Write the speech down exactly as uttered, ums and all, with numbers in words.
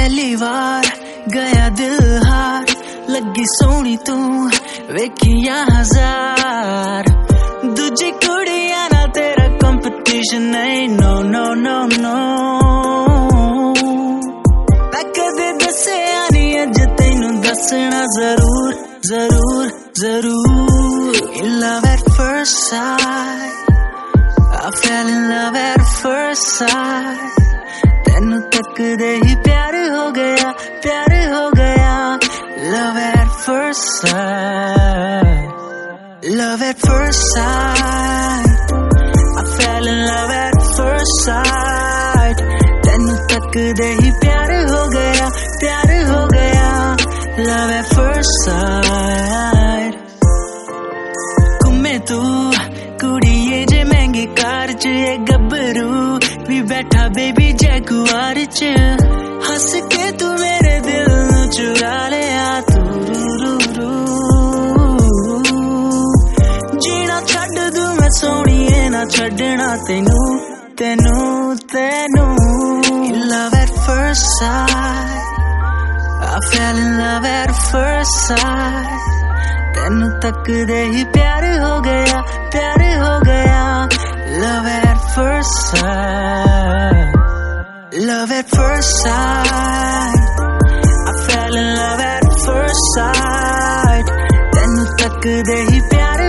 पहली बार गया दिल हार, लगी सोनी तू वेखिया हजार, दूजी कुड़ियां ना तेरा कंपटीशन नहीं, नो नो नो नो। मैं कदे दस्सिया नहीं अज तैनू दसना जरूर जरूर जरूर। In love at first sight, I fell in love at first sight, तेनू तकदे ही प्यार हो गया प्यार हो गया। Love at first sight, love at first sight, I fell in love at first sight, तेनू तकदे ही प्यार हो गया प्यार हो गया। Love at first sight। घूमे तू कुड़िए जे महंगी कार च, ये गब्बरू भी बैठा बेबी जैगुआर च, हंस के तू मेरे दिल नू चुरा लिया तू रू रू रू। जीना छड्ड दूं मैं सोहणीए ना छड्डना तेनू तेनू तेनू। In love at first sight, I fell in love at first sight, तेनू तकदे ही प्यार हो गया प्यार हो गया। Love at first sight, love at first sight, I fell in love at first sight, तेनू तकदे ही प्यार